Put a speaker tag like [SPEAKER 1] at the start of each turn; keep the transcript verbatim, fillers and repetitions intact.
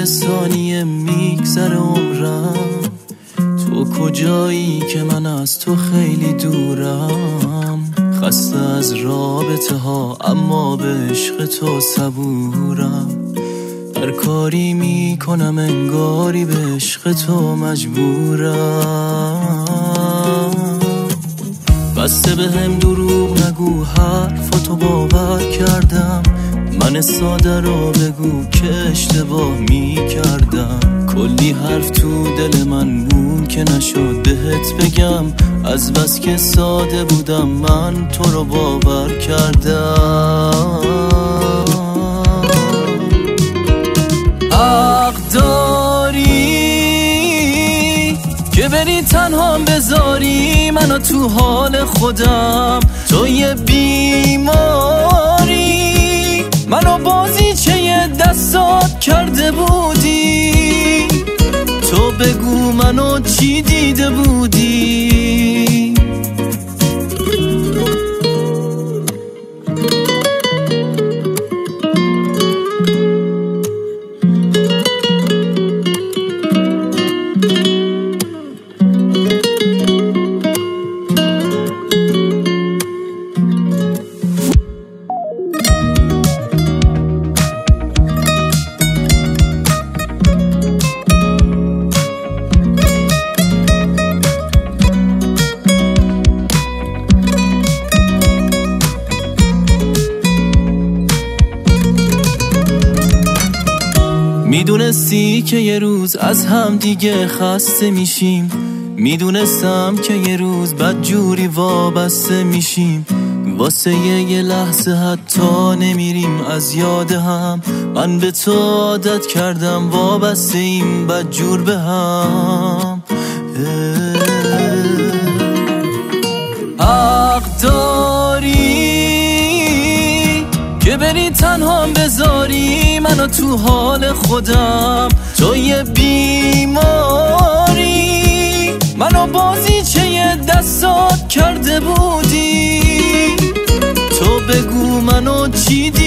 [SPEAKER 1] همه ثانیه میگذره عمرم. تو کجایی که من از تو خیلی دورم؟ خسته از رابطه ها اما به عشق تو صبورم. هر کاری میکنم انگاری به عشق تو مجبورم. بسته به هم دروغ نگو، حرفاتو باور کردم. من ساده رو بگو که اشتباه میکردم. کلی حرف تو دل من مون که نشد بهت بگم. از بس که ساده بودم من تو رو باور کردم. حق داری که بری تنها بذاری منو تو حال خودم. تو یه بیماری منو بازیچه یه دستات کرده بودی. تو بگو منو چی دیده بودی؟ میدونستی که یه روز از هم دیگه خسته میشیم. میدونستم که یه روز بدجوری وابسته میشیم. واسه یه لحظه حتی نمیریم از یاد هم. من به تو عادت کردم وابسته این بدجور به هم. حق داری که بری تنها بذاری منو تو حال خودم. تو یه بیماری منو بازیچه یه دستات کرده بودی. تو بگو منو چی